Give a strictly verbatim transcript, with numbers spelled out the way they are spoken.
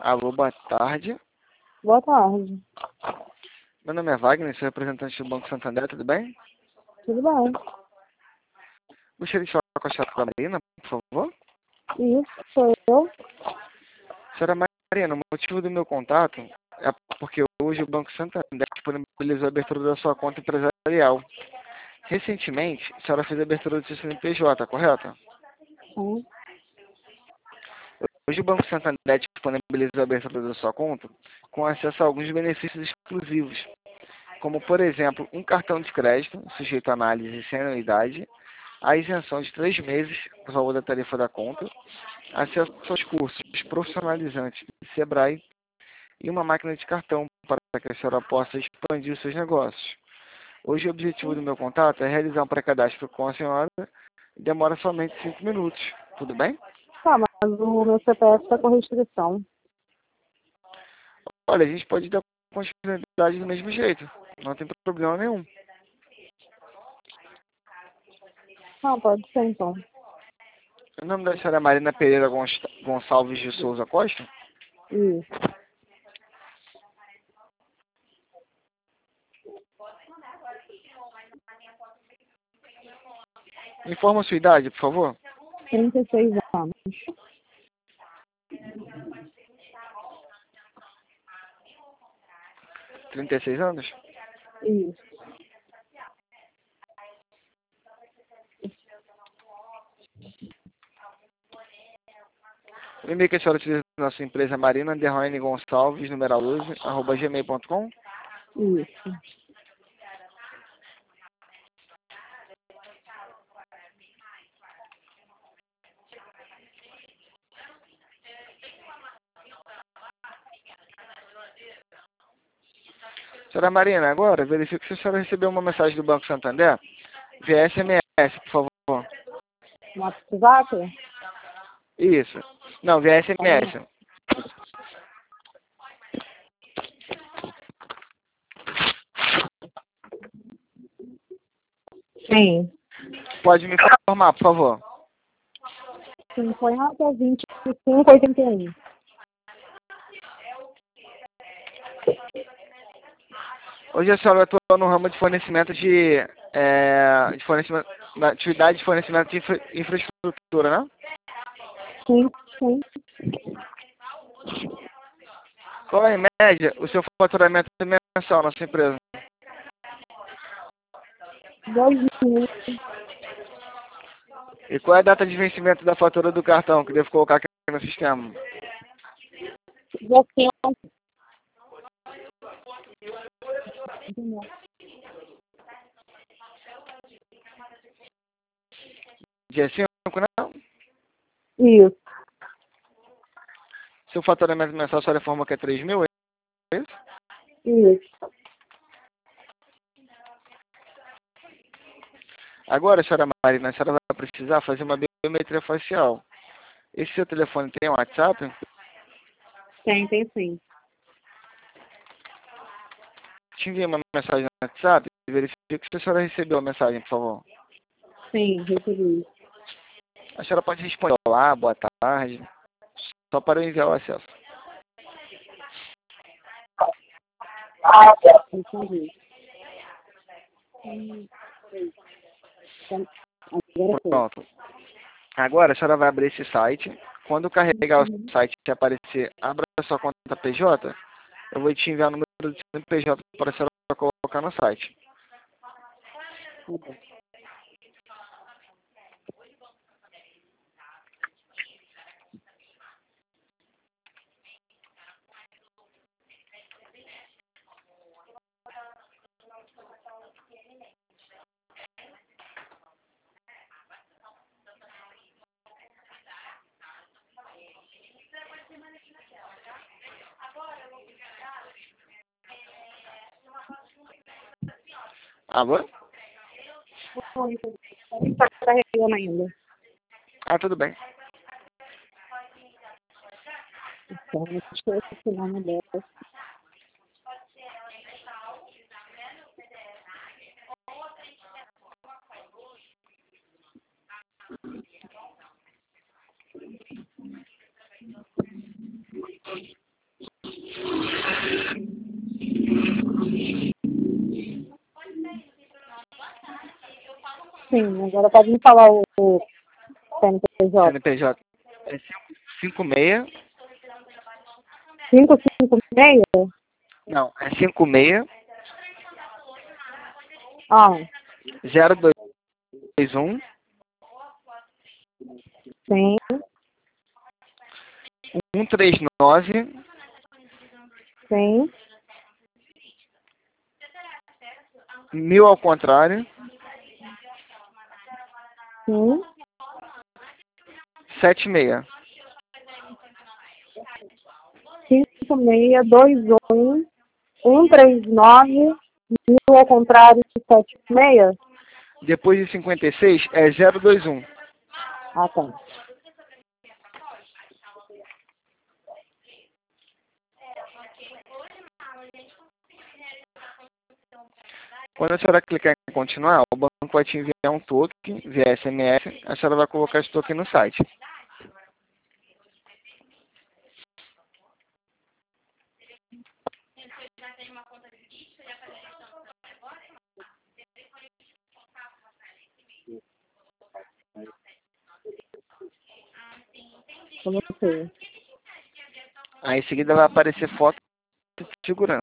Alô, boa tarde. Boa tarde. Meu nome é Wagner, sou representante do Banco Santander, tudo bem? Tudo bem? Gostaria de falar com a senhora Marina, por favor? Isso, sou eu. Senhora Marina, o motivo do meu contato é porque hoje o Banco Santander disponibilizou a abertura da sua conta empresarial. Recentemente, a senhora fez a abertura do seu C N P J, correto? Sim. Hoje o Banco Santander disponibilizou a abertura da sua conta com acesso a alguns benefícios exclusivos, como, por exemplo, um cartão de crédito sujeito a análise sem anuidade, a isenção de três meses do valor da tarifa da conta, acesso aos cursos profissionalizantes do Sebrae e uma máquina de cartão para que a senhora possa expandir os seus negócios. Hoje o objetivo do meu contato é realizar um pré-cadastro com a senhora e demora somente cinco minutos. Tudo bem? Tá, mas o meu C P F está com restrição. Olha, a gente pode dar continuidade do mesmo jeito. Não tem problema nenhum. Ah, pode ser então. O nome da senhora é Marina Pereira Gonçalves de Souza Costa? Isso. Informa a sua idade, por favor. trinta e seis anos. trinta e seis anos? Isso. O e-mail que a senhora utiliza na nossa empresa é marina underline gonçalves, numeral doze, arroba gmail ponto com. Isso. Senhora Marina, agora verifique se a senhora recebeu uma mensagem do Banco Santander via S M S, por favor. No WhatsApp? Isso. Não, via S M S. Sim. Pode me informar, por favor. cinquenta, vinte e cinco, oitenta e um. Hoje a senhora atua no ramo de fornecimento de, é, de fornecimento, na atividade de fornecimento de infra, infraestrutura, né? Sim, sim. Qual é, em média, o seu faturamento mensal na sua empresa? Dois mil. E qual é a data de vencimento da fatura do cartão que devo colocar aqui no sistema? Dezembro. Dia cinco, né? Isso. Seu faturamento mensal, a senhora informa que é três mil, é isso? Isso. Agora, senhora Marina, a senhora vai precisar fazer uma biometria facial. Esse seu telefone tem um WhatsApp? Tem, tem sim. Te envie uma mensagem no WhatsApp e verifique se a senhora recebeu a mensagem, por favor. Sim, recebi. A senhora pode responder olá, boa tarde, só para eu enviar o acesso. Entendi. Hum, então, agora foi. Pronto. Agora a senhora vai abrir esse site. Quando carregar Uhum. o site e aparecer, abra a sua conta P J, eu vou te enviar o número do C N P J para a senhora colocar no site. Tá bom. Alô? Oi, está carregando ainda. Ah, tudo bem. Então, deixa eu esse nome dela. Sim, agora pode me falar o, o C N P J. C N P J é cinco seis. cinco cinco seis? Não, é cinco seis Ah, zero dois um sim, um três nove sim, mil ao contrário sim. sete seis. cinco seis dois um um três nove mil ao contrário sete seis? Depois de cinquenta e seis é zero dois um. Ah, tá. Quando a senhora clicar em continuar, o banco vai te enviar um token via S M S. A senhora vai colocar esse token no site. Coloquei. Aí em seguida vai aparecer foto de segurança.